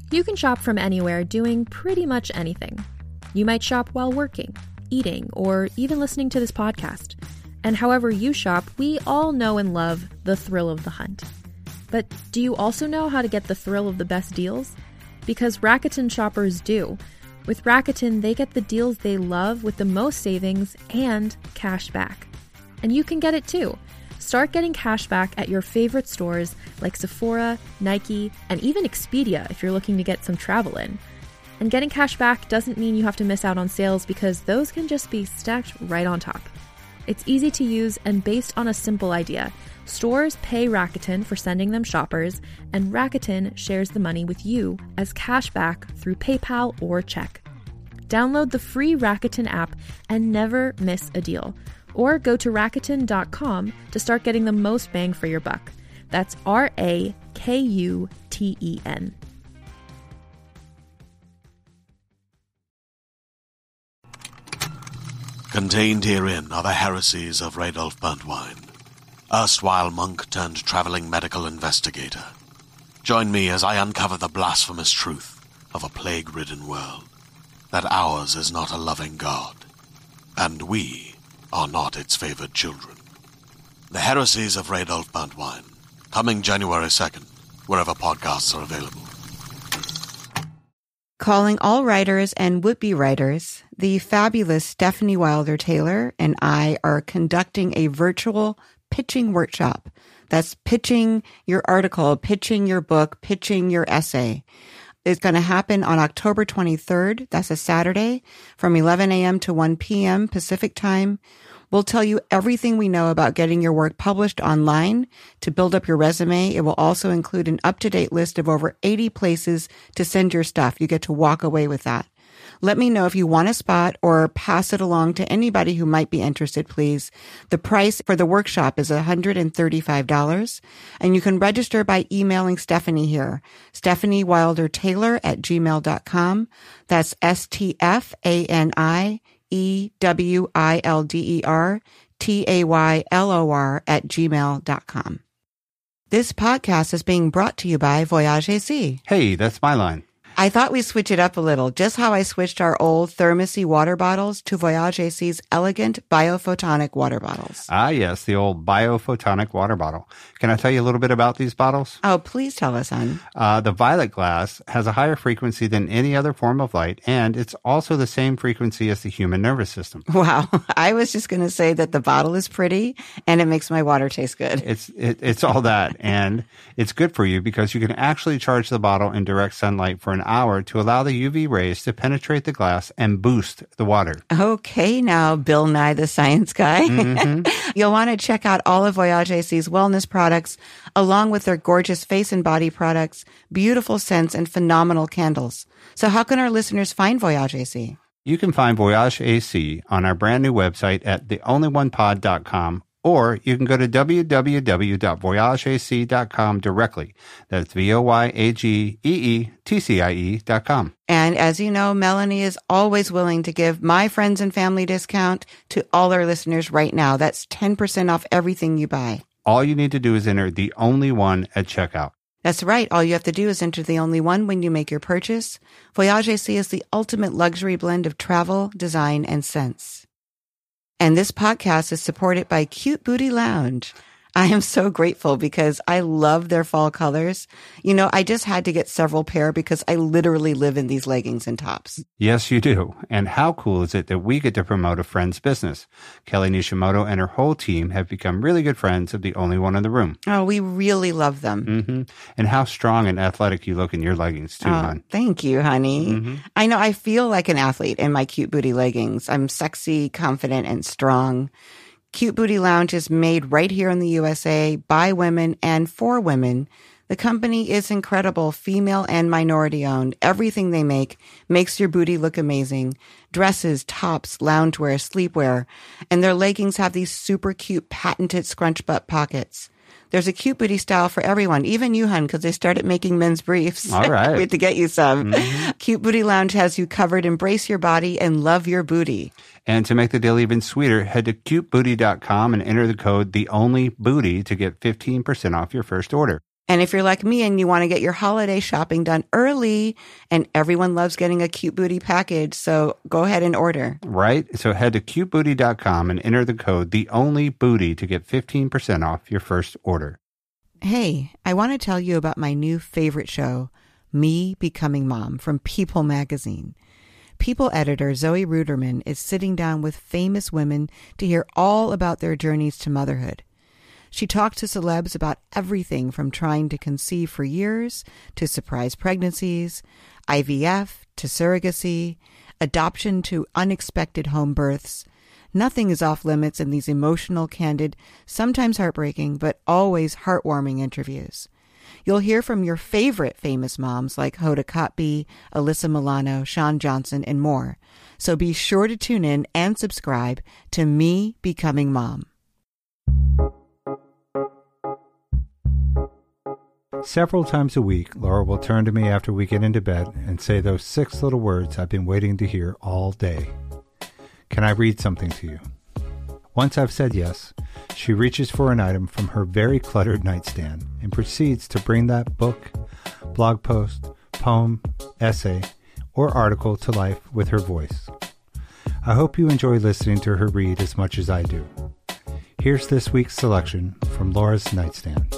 You can shop from anywhere doing pretty much anything. You might shop while working, eating, or even listening to this podcast. And however you shop, we all know and love the thrill of the hunt. But do you also know how to get the thrill of the best deals? Because Rakuten shoppers do. With Rakuten, they get the deals they love with the most savings and cash back. And you can get it too. Start getting cash back at your favorite stores like Sephora, Nike, and even Expedia if you're looking to get some travel in. And getting cash back doesn't mean you have to miss out on sales because those can just be stacked right on top. It's easy to use and based on a simple idea. Stores pay Rakuten for sending them shoppers, and Rakuten shares the money with you as cash back through PayPal or check. Download the free Rakuten app and never miss a deal. Or go to Rakuten.com to start getting the most bang for your buck. That's Rakuten. Contained herein are the heresies of Radolf Burntwine, erstwhile monk turned traveling medical investigator. Join me as I uncover the blasphemous truth of a plague-ridden world, that ours is not a loving God, and we are not its favored children. The Heresies of Radolf Burntwine, coming January 2nd, wherever podcasts are available. Calling all writers and would-be writers, the fabulous Stephanie Wilder-Taylor and I are conducting a virtual pitching workshop. That's pitching your article, pitching your book, pitching your essay. It's going to happen on October 23rd. That's a Saturday from 11 a.m. to 1 p.m. Pacific time. We'll tell you everything we know about getting your work published online to build up your resume. It will also include an up-to-date list of over 80 places to send your stuff. You get to walk away with that. Let me know if you want a spot or pass it along to anybody who might be interested, please. The price for the workshop is $135, and you can register by emailing Stephanie here, StephanieWilderTaylor@gmail.com. That's StephanieWilderTaylor@gmail.com. This podcast is being brought to you by Voyage AC. Hey, that's my line. I thought we'd switch it up a little, just how I switched our old Thermosy water bottles to Voyage AC's elegant biophotonic water bottles. Ah, yes, the old biophotonic water bottle. Can I tell you a little bit about these bottles? Oh, please tell us, hon. The violet glass has a higher frequency than any other form of light, and it's also the same frequency as the human nervous system. Wow. I was just going to say that the bottle is pretty, and it makes my water taste good. It's all that, and it's good for you because you can actually charge the bottle in direct sunlight for an hour to allow the UV rays to penetrate the glass and boost the water. Okay, now, Bill Nye the Science Guy. Mm-hmm. You'll want to check out all of Voyage AC's wellness products, along with their gorgeous face and body products, beautiful scents, and phenomenal candles. So how can our listeners find Voyage AC? You can find Voyage AC on our brand new website at theonlyonepod.com, or you can go to www.voyageac.com directly. That's VOYAGEETCIE.com. And as you know, Melanie is always willing to give my friends and family discount to all our listeners right now. That's 10% off everything you buy. All you need to do is enter the only one at checkout. That's right. All you have to do is enter the only one when you make your purchase. Voyage AC is the ultimate luxury blend of travel, design, and sense. And this podcast is supported by Cute Booty Lounge. I am so grateful because I love their fall colors. You know, I just had to get several pair because I literally live in these leggings and tops. Yes, you do. And how cool is it that we get to promote a friend's business? Kelly Nishimoto and her whole team have become really good friends of the only one in the room. Oh, we really love them. Mm-hmm. And how strong and athletic you look in your leggings, too, hon. Thank you, honey. Mm-hmm. I know I feel like an athlete in my Cute Booty leggings. I'm sexy, confident, and strong. Cute Booty Lounge is made right here in the USA by women and for women. The company is incredible, female and minority owned. Everything they make makes your booty look amazing. Dresses, tops, loungewear, sleepwear. And their leggings have these super cute patented scrunch butt pockets. There's a Cute Booty style for everyone, even you, hun, because they started making men's briefs. All right. We have to get you some. Mm-hmm. Cute Booty Lounge has you covered. Embrace your body and love your booty. And to make the deal even sweeter, head to cutebooty.com and enter the code TheOnlyBooty to get 15% off your first order. And if you're like me and you want to get your holiday shopping done early, and everyone loves getting a Cute Booty package, so go ahead and order. Right? So head to cutebooty.com and enter the code TheOnlyBooty to get 15% off your first order. Hey, I want to tell you about my new favorite show, Me Becoming Mom, from People magazine. People editor Zoe Ruderman is sitting down with famous women to hear all about their journeys to motherhood. She talks to celebs about everything from trying to conceive for years to surprise pregnancies, IVF to surrogacy, adoption to unexpected home births. Nothing is off limits in these emotional, candid, sometimes heartbreaking, but always heartwarming interviews. You'll hear from your favorite famous moms like Hoda Kotb, Alyssa Milano, Shawn Johnson, and more. So be sure to tune in and subscribe to Me Becoming Mom. Several times a week, Laura will turn to me after we get into bed and say those 6 little words I've been waiting to hear all day. Can I read something to you? Once I've said yes, she reaches for an item from her very cluttered nightstand and proceeds to bring that book, blog post, poem, essay, or article to life with her voice. I hope you enjoy listening to her read as much as I do. Here's this week's selection from Laura's nightstand.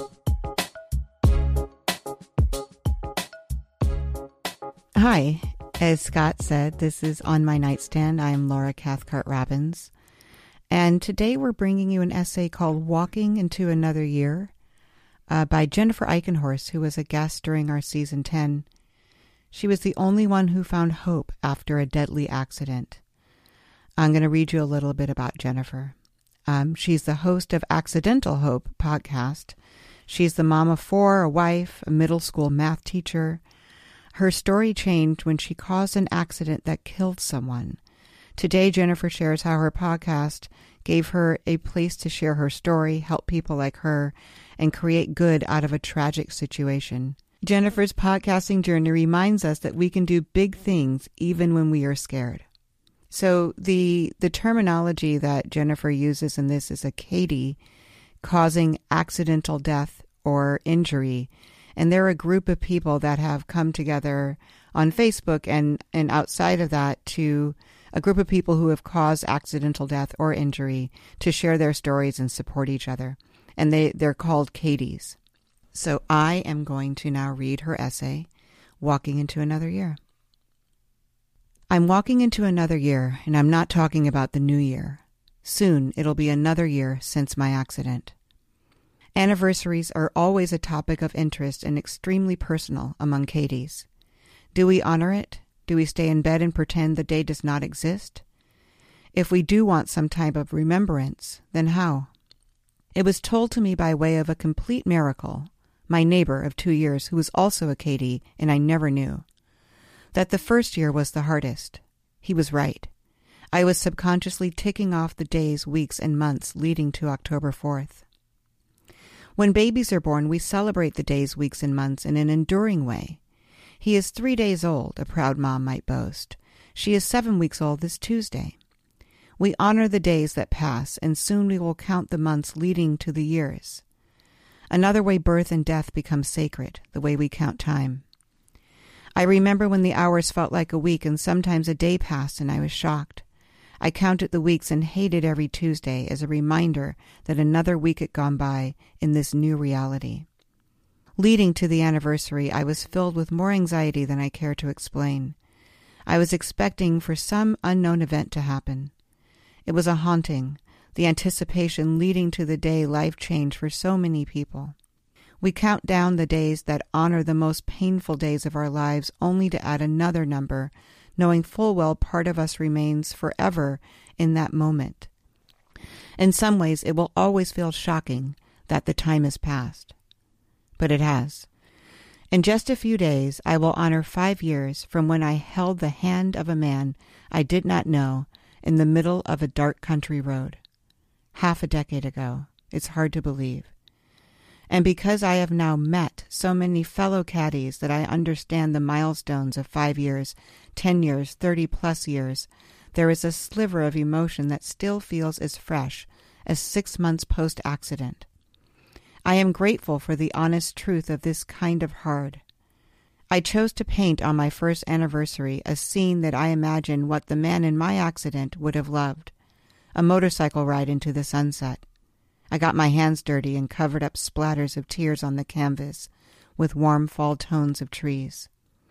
Hi, as Scott said, this is On My Nightstand. I'm Laura Cathcart Robbins, and today we're bringing you an essay called Walking into Another Year by Jennifer Eichenhorst, who was a guest during our Season 10. She was the only one who found hope after a deadly accident. I'm going to read you a little bit about Jennifer. She's the host of Accidental Hope podcast. She's the mom of 4, a wife, a middle school math teacher. Her story changed when she caused an accident that killed someone. Today, Jennifer shares how her podcast gave her a place to share her story, help people like her, and create good out of a tragic situation. Jennifer's podcasting journey reminds us that we can do big things even when we are scared. So the terminology that Jennifer uses in this is a CADIE, causing accidental death or injury. And they're a group of people that have come together on Facebook and outside of that to a group of people who have caused accidental death or injury to share their stories and support each other. And they're called CADIEs. So I am going to now read her essay, Walking into Another Year. I'm walking into another year, and I'm not talking about the new year. Soon it'll be another year since my accident. Anniversaries are always a topic of interest and extremely personal among CADIEs. Do we honor it? Do we stay in bed and pretend the day does not exist? If we do want some type of remembrance, then how? It was told to me by way of a complete miracle, my neighbor of 2 years who was also a CADIE, and I never knew, that the first year was the hardest. He was right. I was subconsciously ticking off the days, weeks, and months leading to October 4th. When babies are born, we celebrate the days, weeks, and months in an enduring way. He is 3 days old, a proud mom might boast. She is 7 weeks old this Tuesday. We honor the days that pass, and soon we will count the months leading to the years. Another way birth and death become sacred, the way we count time. I remember when the hours felt like a week, and sometimes a day passed, and I was shocked. I counted the weeks and hated every Tuesday as a reminder that another week had gone by in this new reality. Leading to the anniversary, I was filled with more anxiety than I care to explain. I was expecting for some unknown event to happen. It was a haunting, the anticipation leading to the day life changed for so many people. We count down the days that honor the most painful days of our lives only to add another number, knowing full well part of us remains forever in that moment. In some ways, it will always feel shocking that the time has passed. But it has. In just a few days, I will honor 5 years from when I held the hand of a man I did not know in the middle of a dark country road. Half a decade ago. It's hard to believe. And because I have now met so many fellow CADIEs that I understand the milestones of 5 years, 10 years, 30-plus years, there is a sliver of emotion that still feels as fresh as 6 months post-accident. I am grateful for the honest truth of this kind of hard. I chose to paint on my first anniversary a scene that I imagine what the man in my accident would have loved, a motorcycle ride into the sunset. I got my hands dirty and covered up splatters of tears on the canvas with warm fall tones of trees.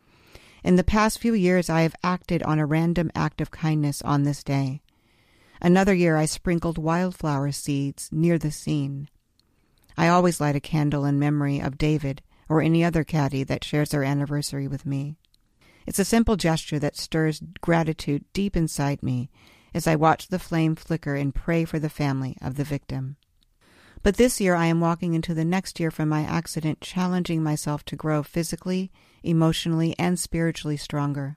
In the past few years, I have acted on a random act of kindness on this day. Another year, I sprinkled wildflower seeds near the scene. I always light a candle in memory of David or any other caddy that shares their anniversary with me. It's a simple gesture that stirs gratitude deep inside me as I watch the flame flicker and pray for the family of the victim. But this year I am walking into the next year from my accident, challenging myself to grow physically, emotionally, and spiritually stronger.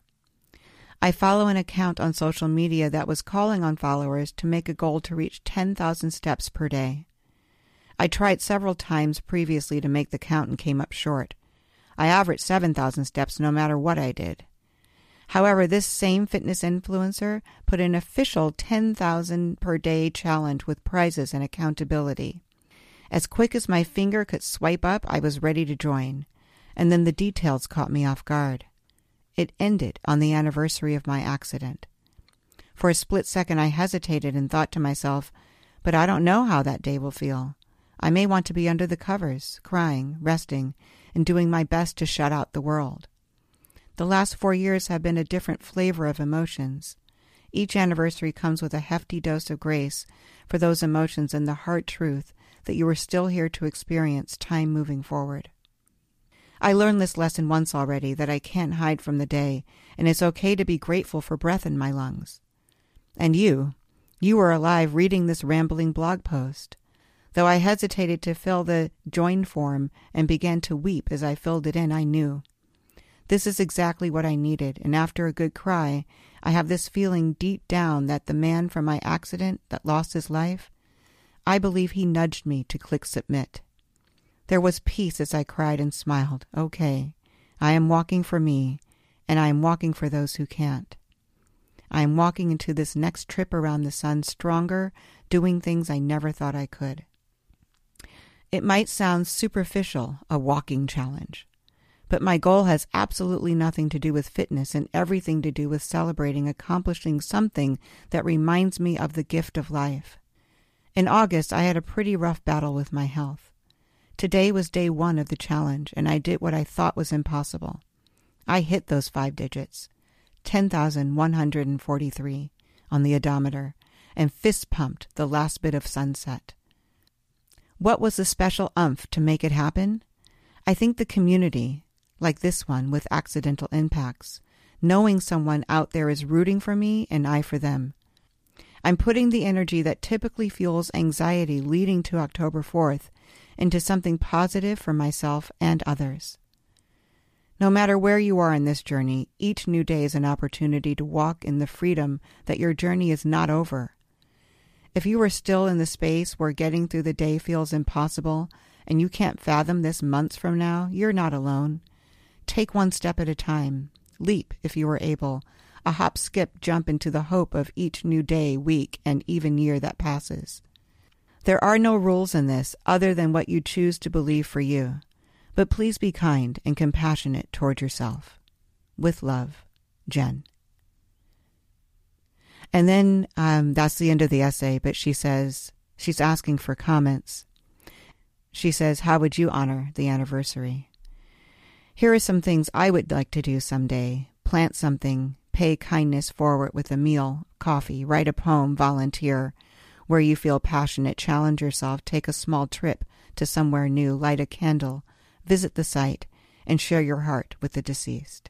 I follow an account on social media that was calling on followers to make a goal to reach 10,000 steps per day. I tried several times previously to make the count and came up short. I averaged 7,000 steps no matter what I did. However, this same fitness influencer put an official 10,000 per day challenge with prizes and accountability. As quick as my finger could swipe up, I was ready to join, and then the details caught me off guard. It ended on the anniversary of my accident. For a split second, I hesitated and thought to myself, but I don't know how that day will feel. I may want to be under the covers, crying, resting, and doing my best to shut out the world. The last 4 years have been a different flavor of emotions. Each anniversary comes with a hefty dose of grace for those emotions and the hard truth that you are still here to experience time moving forward. I learned this lesson once already, that I can't hide from the day, and it's okay to be grateful for breath in my lungs. And you were alive reading this rambling blog post. Though I hesitated to fill the join form and began to weep as I filled it in, I knew. This is exactly what I needed, and after a good cry, I have this feeling deep down that the man from my accident that lost his life, I believe he nudged me to click submit. There was peace as I cried and smiled. Okay, I am walking for me, and I am walking for those who can't. I am walking into this next trip around the sun stronger, doing things I never thought I could. It might sound superficial, a walking challenge, but my goal has absolutely nothing to do with fitness and everything to do with celebrating accomplishing something that reminds me of the gift of life. In August, I had a pretty rough battle with my health. Today was day 1 of the challenge, and I did what I thought was impossible. I hit those 5 digits, 10,143 on the odometer, and fist pumped the last bit of sunset. What was the special oomph to make it happen? I think the community, like this one with accidental impacts, knowing someone out there is rooting for me and I for them. I'm putting the energy that typically fuels anxiety leading to October 4th into something positive for myself and others. No matter where you are in this journey, each new day is an opportunity to walk in the freedom that your journey is not over. If you are still in the space where getting through the day feels impossible and you can't fathom this months from now, you're not alone. Take one step at a time. Leap, if you are able. A hop, skip, jump into the hope of each new day, week, and even year that passes. There are no rules in this other than what you choose to believe for you. But please be kind and compassionate toward yourself. With love, Jen. And then that's the end of the essay, but she says, she's asking for comments. She says, how would you honor the anniversary? Here are some things I would like to do someday. Plant something, pay kindness forward with a meal, coffee, write a poem, volunteer. Where you feel passionate, challenge yourself, take a small trip to somewhere new, light a candle, visit the site, and share your heart with the deceased.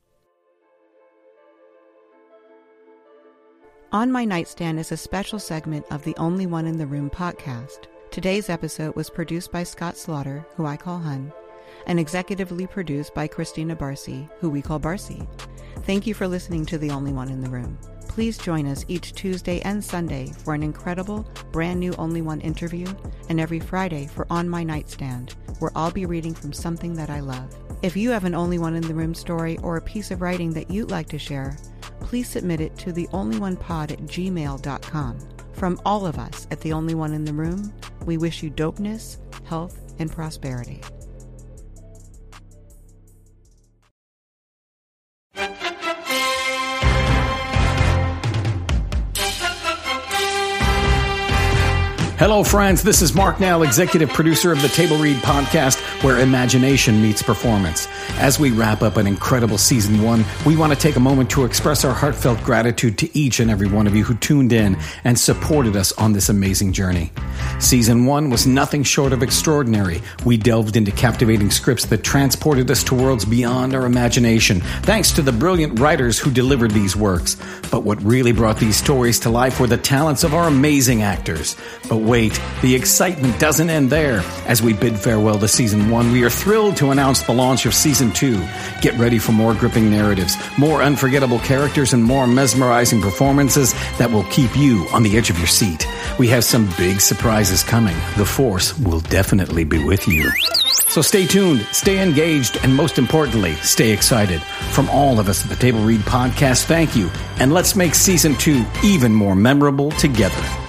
On My Nightstand is a special segment of the Only One in the Room podcast. Today's episode was produced by Scott Slaughter, who I call Hun, and executively produced by Christina Barcy, who we call Barcy. Thank you for listening to The Only One in the Room. Please join us each Tuesday and Sunday for an incredible, brand new Only One interview, and every Friday for On My Nightstand, where I'll be reading from something that I love. If you have an Only One in the Room story or a piece of writing that you'd like to share, please submit it to theonlyonepod@gmail.com. From all of us at The Only One in the Room, we wish you dopeness, health, and prosperity. Hello, friends. This is Mark Nell, executive producer of the Table Read podcast, where imagination meets performance. As we wrap up an incredible season 1, we want to take a moment to express our heartfelt gratitude to each and every one of you who tuned in and supported us on this amazing journey. Season 1 was nothing short of extraordinary. We delved into captivating scripts that transported us to worlds beyond our imagination, thanks to the brilliant writers who delivered these works. But what really brought these stories to life were the talents of our amazing actors. But wait, the excitement doesn't end there. As we bid farewell to Season 1, we are thrilled to announce the launch of Season 2. Get ready for more gripping narratives, more unforgettable characters, and more mesmerizing performances that will keep you on the edge of your seat. We have some big surprises coming. The Force will definitely be with you. So stay tuned, stay engaged, and most importantly, stay excited. From all of us at the Table Read podcast, thank you. And let's make Season 2 even more memorable together.